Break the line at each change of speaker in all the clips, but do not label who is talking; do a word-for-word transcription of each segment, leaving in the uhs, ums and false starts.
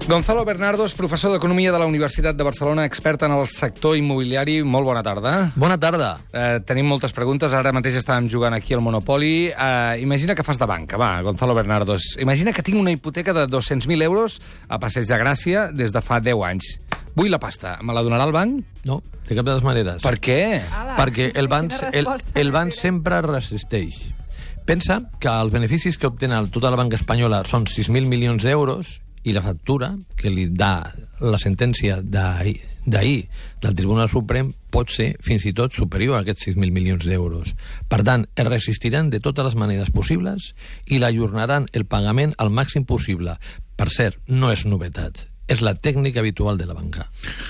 Gonzalo Bernardos, professor d'Economia de la Universitat de Barcelona, expert en el sector immobiliari. Molt bona tarda.
Bona tarda.
Eh, tenim moltes preguntes. Ara mateix estàvem jugant aquí al Monopoly. Eh, imagina que fas de banca, va, Gonzalo Bernardos. Imagina que tinc una hipoteca de dos-cents mil euros a Passeig de Gràcia des de fa deu anys. Vull la pasta. Me la donarà el banc?
No, de cap de les maneres.
Per què?
Ala,
Perquè el banc, el, el banc
sempre...
sempre resisteix. Pensa que els beneficis que obtenen tota la banca espanyola són sis mil milions d'euros i la factura que li dà la sentència d'ahir del Tribunal Suprem pot ser fins i tot superior a aquests sis mil milions d'euros. Per tant, es resistiran de totes les maneres possibles i l'ajornaran el pagament al màxim possible. Per cert, no és novetat. És la tècnica habitual de la banca.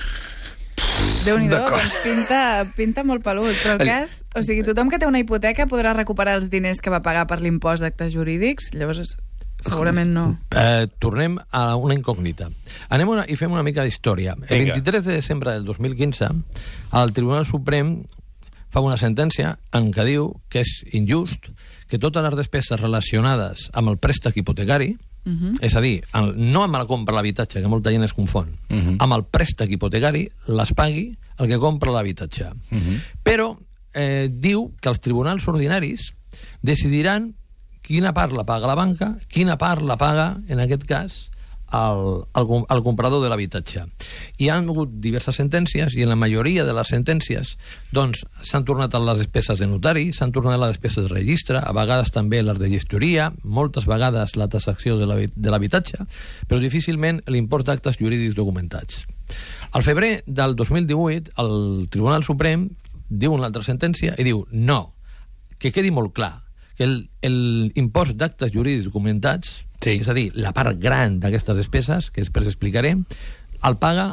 Déu-n'hi-do, doncs pinta, pinta molt pelut. Però el cas... O sigui, tothom que té una hipoteca podrà recuperar els diners que va pagar per l'impost d'actes jurídics? Llavors... Segurament no.
Eh, tornem a una incògnita. Anem una, i fem una mica d'història. El vint-i-tres de desembre del dos mil quinze, el Tribunal Suprem fa una sentència en què diu que és injust que totes les despeses relacionades amb el préstec hipotecari, uh-huh. és a dir, el, no amb la compra de l'habitatge, que molta gent es confon, uh-huh. amb el préstec hipotecari les pagui el que compra l'habitatge. Uh-huh. Però eh, diu que els tribunals ordinaris decidiran quina part la paga la banca, quina part la paga, en aquest cas, el, el, el comprador de l'habitatge. Hi ha hagut diverses sentències i en la majoria de les sentències doncs s'han tornat a les despeses de notari, s'han tornat a les despeses de registre, a vegades també les de gestoria, moltes vegades la taxació de l'habitatge, però difícilment l'import d'actes jurídics documentats. Al febrer del dos mil divuit, el Tribunal Suprem diu una altra sentència i diu no, que quedi molt clar, que l'impost d'actes jurídics documentats, sí. és a dir, la part gran d'aquestes despeses, que després explicaré, el paga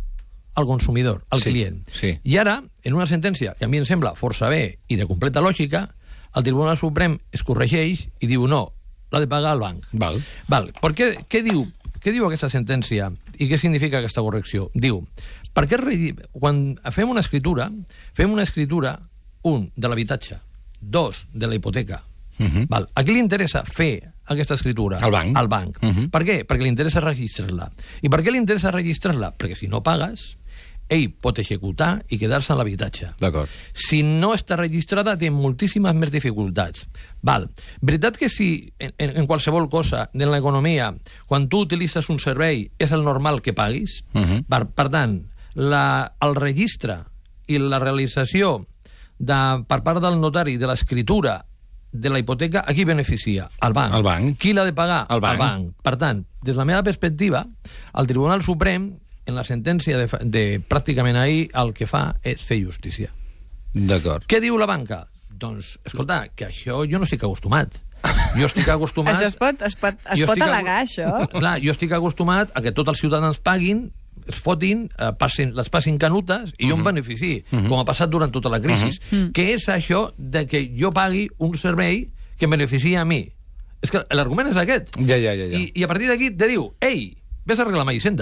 el consumidor, el
sí,
client.
Sí.
I ara, en una sentència que a mi em sembla força bé i de completa lògica, el Tribunal Suprem es corregeix i diu no, l'ha de pagar el banc.
Val.
Val. Per què, què, diu, què diu aquesta sentència i què significa aquesta correcció? Diu, perquè quan fem una escritura, fem una escritura, un, de l'habitatge, dos, de la hipoteca. Uh-huh. Val. A qui li interessa fer aquesta escritura?
Al banc.
Al banc. Uh-huh. Per què? Perquè li interessa registrar-la. I per què li interessa registrar-la? Perquè si no pagues, ell pot executar i quedar-se en l'habitatge.
D'acord.
Si no està registrada, té moltíssimes més dificultats. Val. Veritat que si en, en qualsevol cosa de l'economia, quan tu utilitzes un servei, és el normal que paguis? Uh-huh. Per, per tant, la, el registre i la realització de, per part del notari de l'escritura de la hipoteca, a qui beneficia? Al banc.
El banc.
Qui l'ha de pagar?
El banc.
El banc. Per tant, des de la meva perspectiva, el Tribunal Suprem, en la sentència de, de pràcticament ahir, el que fa és fer justícia.
D'acord.
Què diu la banca? Doncs, escolta, que això jo no estic acostumat. Jo estic acostumat...
Això es pot, es pot, es pot al·legar, això?
Clar, jo estic acostumat a que tots els ciutadans paguin, es fotin, eh, passin, les passin canutes i jo uh-huh. em benefici, uh-huh. com ha passat durant tota la crisi. Uh-huh. Què és això de que jo pagui un servei que em beneficia a mi? És que l'argument és aquest.
Ja, ja, ja. ja.
I, I a partir d'aquí te diu, ei, vés a arreglar ma Hisenda.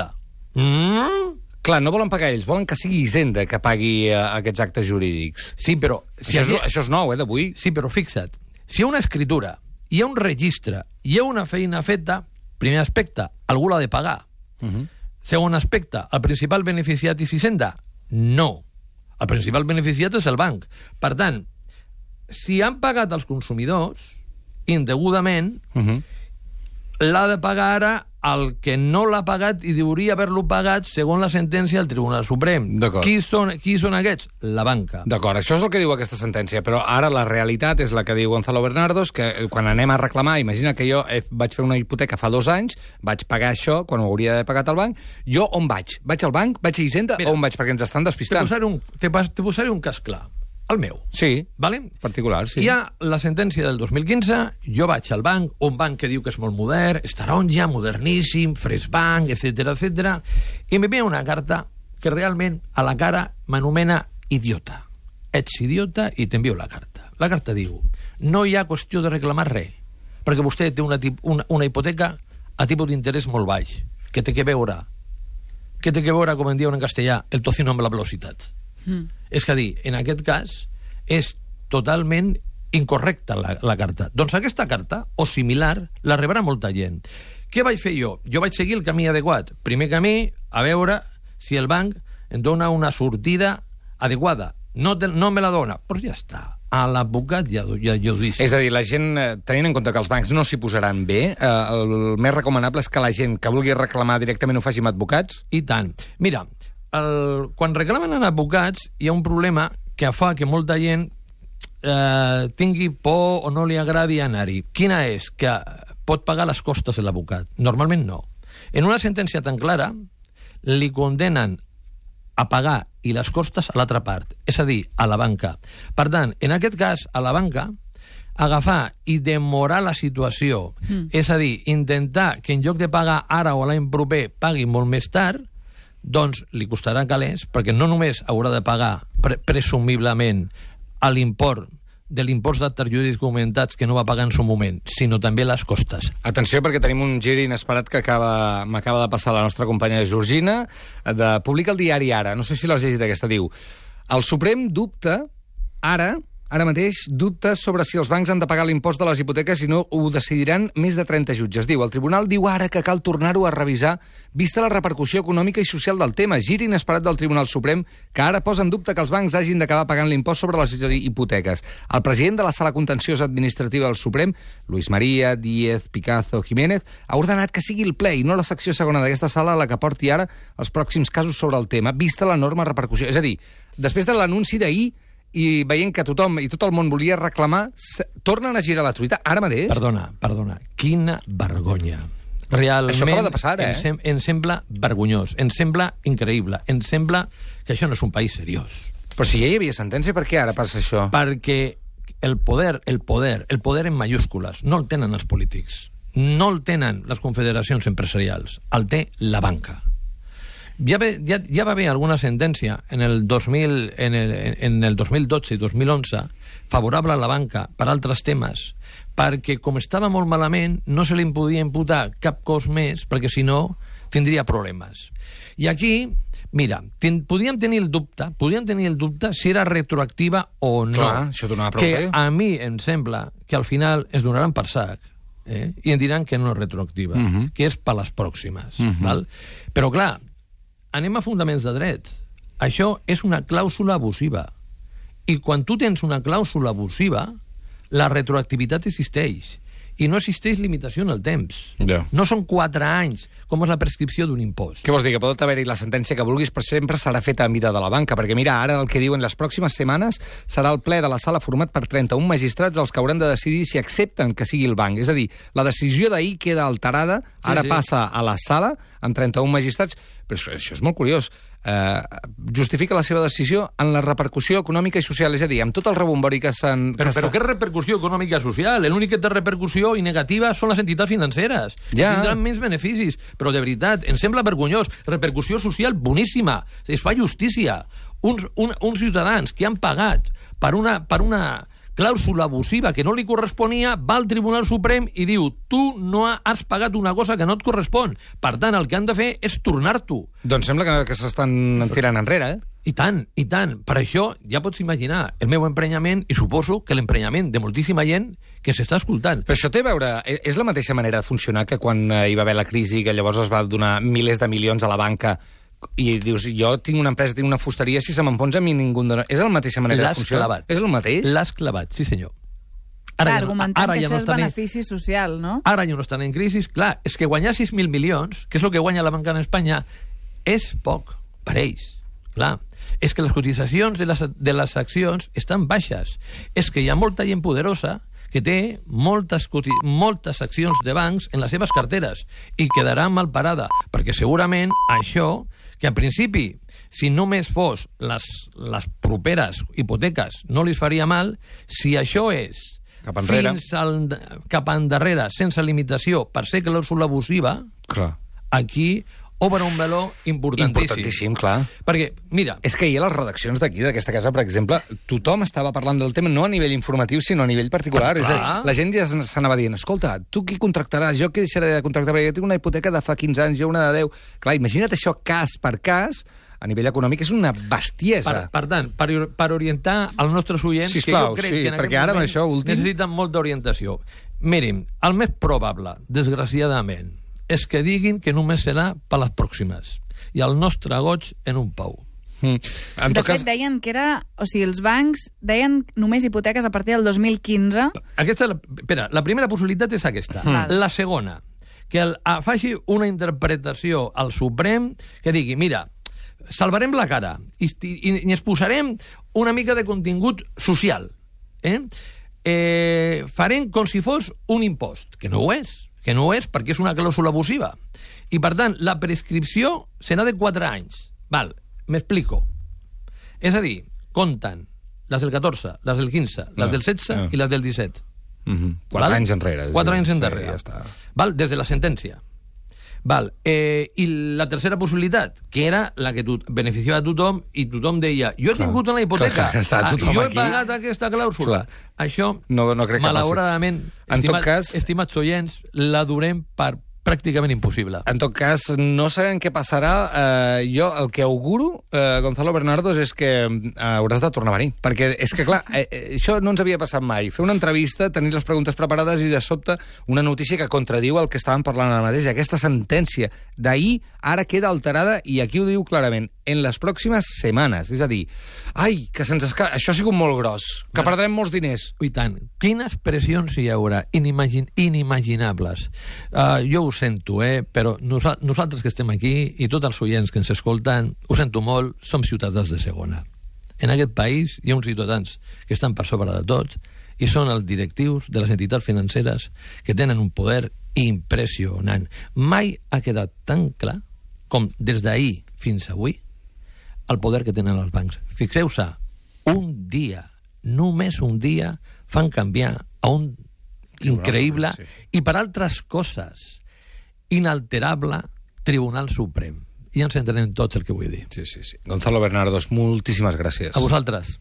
Mm?
Clar, no volen pagar ells, volen que sigui Hisenda que pagui uh, aquests actes jurídics.
Sí, però...
Si això, és, això és nou, eh, d'avui.
Sí, però fixa't, si hi ha una escritura, hi ha un registre, hi ha una feina feta, primer aspecte, algú l'ha de pagar. Uh-huh. Segon aspecte, el principal beneficiat és Hisenda? No. El principal beneficiat és el banc. Per tant, si han pagat els consumidors, indegudament, uh-huh. l'ha de pagar ara el que no l'ha pagat i hauria haver-lo pagat segons la sentència del Tribunal Suprem. Qui són, qui són aquests? La banca.
D'acord, això és el que diu aquesta sentència, però ara la realitat és la que diu Gonzalo Bernardos, que quan anem a reclamar, imagina que jo vaig fer una hipoteca fa dos anys, vaig pagar això quan ho hauria d'haver pagat al banc, jo on vaig? Vaig al banc? Vaig a Hisenda? Mira, o on vaig? Perquè ens estan despistant.
Te posaré un, te, te posaré un cas clar. El meu.
Sí,
vale?
particular, sí.
Hi ha la sentència del dos mil quinze, jo vaig al banc, un banc que diu que és molt modern, és taronja, moderníssim, fresh bank, etcètera, etcètera, i m'envia una carta que realment a la cara m'anomena idiota. Ets idiota i t'envio la carta. La carta diu, no hi ha qüestió de reclamar res, perquè vostè té una, una, una hipoteca a tipus d'interès molt baix, que té que veure, que té que veure, com en diuen en castellà, el tocino amb la velocitat. Mm. És que dir, en aquest cas és totalment incorrecta la, la carta. Doncs aquesta carta, o similar, la rebrà molta gent. Què vaig fer jo? Jo vaig seguir el camí adequat. Primer camí, a veure si el banc em dona una sortida adequada. No, te, no me la dona, però ja està. A l'advocat ja, ja, ja ho dic.
És a dir, la gent, tenint en compte que els bancs no s'hi posaran bé, eh, el més recomanable és que la gent que vulgui reclamar directament ho faci amb advocats?
I tant. Mira, el, quan reclamen en advocats hi ha un problema que fa que molta gent eh, tingui por o no li agradi anar-hi. Quina és? Que pot pagar les costes de l'advocat. Normalment no. En una sentència tan clara, li condenen a pagar i les costes a l'altra part, és a dir, a la banca. Per tant, en aquest cas, a la banca, agafar i demorar la situació, mm. és a dir, intentar que en lloc de pagar ara o l'any proper pagui molt més tard, doncs li costarà calés, perquè no només haurà de pagar pre presumiblement a l'import de l'impost d'actes jurídics documentats que no va pagar en su moment, sinó també les costes.
Atenció, perquè tenim un gir inesperat que acaba, m'acaba de passar la nostra companya Georgina, de publica el diari Ara, no sé si l'has llegit aquesta, diu: el Suprem dubta, ara, ara mateix, dubta sobre si els bancs han de pagar l'impost de les hipoteques i no ho decidiran més de trenta jutges. Diu, el tribunal diu ara que cal tornar-ho a revisar vista la repercussió econòmica i social del tema. Gir inesperat del Tribunal Suprem que ara posa en dubte que els bancs hagin d'acabar pagant l'impost sobre les hipoteques. El president de la Sala Contenciosa Administrativa del Suprem, Luis María Díez Picazo Jiménez, ha ordenat que sigui el ple i no la secció segona d'aquesta sala la que porti ara els pròxims casos sobre el tema, vista l'enorme repercussió. És a dir, després de l'anunci d'ahir, i veient que tothom i tot el món volia reclamar, tornen a girar la truita ara mateix?
Perdona, perdona. Quina vergonya. Realment,
això acaba de passar, eh?
Em, sem em sembla vergonyós, em sembla increïble, em sembla que això no és un país seriós.
Però si ja hi havia sentència, per què ara passa això?
Perquè el poder, el poder, el poder en mayúscules, no el tenen els polítics, no el tenen les confederacions empresarials, el té la banca. Ja, ve, ja, ja va haver alguna sentència en el, dos mil, en, el, en el dos mil dotze i dos mil onze favorable a la banca per altres temes, perquè com estava molt malament no se li podia imputar cap cos més, perquè si no tindria problemes. I aquí, mira, ten, podíem tenir el dubte podíem tenir el dubte si era retroactiva o no.
Clar, això donava prou
que a mi em sembla que al final es donaran per sac, eh? I em diran que no és retroactiva, uh -huh. que és per les pròximes. Uh -huh. Val? Però clar, anem a fundaments de dret. Això és una clàusula abusiva. I quan tu tens una clàusula abusiva, la retroactivitat existeix. I no existeix limitació en el temps.
Yeah.
No són quatre anys, com és la prescripció d'un impost.
Què vols dir? Que pot haver-hi la sentència que vulguis, però sempre serà feta a mida de la banca. Perquè mira, ara el que diuen les pròximes setmanes serà el ple de la sala format per trenta-un magistrats els que hauran de decidir si accepten que sigui el banc. És a dir, la decisió d'ahir queda alterada, ara sí, sí. passa a la sala amb trenta-un magistrats. Però això, això és molt curiós. Uh, justifica la seva decisió en la repercussió econòmica i social, és a dir, amb tot el rebombori que s'han...
Però, però què repercussió econòmica i social? L'únic que té repercussió i negativa són les entitats financeres. Ja. Tindran menys beneficis, però de veritat, em sembla vergonyós. Repercussió social boníssima. Es fa justícia. Uns, un, uns ciutadans que han pagat per una... Per una clàusula abusiva que no li corresponia, va al Tribunal Suprem i diu tu no has pagat una cosa que no et correspon. Per tant, el que han de fer és tornar-t'ho.
Doncs sembla que, que s'estan tirant enrere, eh?
I tant, i tant. Per això ja pots imaginar el meu emprenyament i suposo que l'emprenyament de moltíssima gent que s'està escoltant.
Però això té a veure... És la mateixa manera de funcionar que quan hi va haver la crisi, que llavors es va donar milers de milions a la banca i dius, jo tinc una empresa, tinc una fusteria, si se m'enfonsa a mi ningú em dona... És la mateixa manera de funcionar?
Clavat.
És el mateix?
L'has clavat, sí senyor.
Ara, clar, argumentant ara que ja això no és benefici en... social, no?
Ara ja no estan en crisi. Clar, és que guanyar sis mil milions, que és el que guanya la banca en Espanya, és poc per ells. Clar, és que les cotitzacions de les, de les accions estan baixes. És que hi ha molta gent poderosa que té moltes, moltes accions de bancs en les seves carteres i quedarà mal parada, perquè segurament això, que en principi, si només fos les, les properes hipoteques, no li faria mal, si això és
cap enrere,
fins al, cap endarrere, sense limitació, per ser clàusula abusiva,
clar.
Aquí obre un meló importantíssim.
Importantíssim, clar.
Perquè, mira...
És que ahir a les redaccions d'aquí, d'aquesta casa, per exemple, tothom estava parlant del tema, no a nivell informatiu, sinó a nivell particular. És a dir, la gent ja s'anava dient, escolta, tu qui contractaràs? Jo qui deixaré de contractar? Perquè jo tinc una hipoteca de fa quinze anys, jo una de deu... Clar, imagina't això cas per cas, a nivell econòmic és una bestiesa.
Per, per tant, per, per orientar els nostres oients,
Sisplau,
que jo crec
sí,
que en
perquè
aquest
ara això últim...
necessiten molta orientació. Mirin, el més probable, desgraciadament, és que diguin que només serà per les pròximes. I el nostre goig en un pou.
Mm. En
de
tot
fet,
cas...
deien que era... O sigui, els bancs deien només hipoteques a partir del dos mil quinze.
Aquesta, és la, espera, la primera possibilitat és aquesta.
Mm.
La segona, que el, a, faci una interpretació al Suprem que digui, mira, salvarem la cara i, i, i ens posarem una mica de contingut social. Eh? Eh, farem com si fos un impost, que no ho és, que no ho és perquè és una clàusula abusiva. I, per tant, la prescripció serà de quatre anys. Val, m'explico. És a dir, compten les del catorze, les del quinze, les
no,
del setze
no.
i les del disset.
Mm-hmm. Quatre
Val?
anys enrere.
Quatre anys
sí,
enrere.
ja està.
Val? Des de la sentència. Val. Eh, I la tercera possibilitat, que era la que tu, beneficiava a tothom, i tothom deia, jo he
Clar.
tingut una hipoteca,
Clar, que està tothom
jo he
aquí.
pagat aquesta clàusula.
Clar.
Això,
No- no crec que
malauradament,
passi. En tot
estimat,
cas-
estimats oients, la durem per pràcticament impossible.
En tot cas, no sabem què passarà. Eh, jo el que auguro, eh, Gonzalo Bernardos, és que eh, hauràs de tornar a venir. Perquè és que, clar, eh, eh, això no ens havia passat mai. Fer una entrevista, tenir les preguntes preparades i, de sobte, una notícia que contradiu el que estàvem parlant ara mateix. Aquesta sentència d'ahir ara queda alterada i aquí ho diu clarament, en les pròximes setmanes. És a dir, ai, que se'ns esca... Això ha sigut molt gros, que
Bueno.
perdrem molts diners.
I tant. Quines pressions hi haurà? Inimagin inimaginables. Uh, jo ho sento, eh? Però nosa nosaltres que estem aquí i tots els oients que ens escolten, ho sento molt, som ciutadans de segona. En aquest país hi ha uns ciutadans que estan per sobre de tots i són els directius de les entitats financeres que tenen un poder impressionant. Mai ha quedat tan clar com des d'ahir fins avui el poder que tenen els bancs. Fixeu-se, un dia, només un dia, fan canviar a un increïble
sí.
i per altres coses inalterable Tribunal Suprem. I ens entenem tots el que vull dir.
Sí, sí, sí. Gonzalo Bernardos, moltíssimes gràcies.
A vosaltres.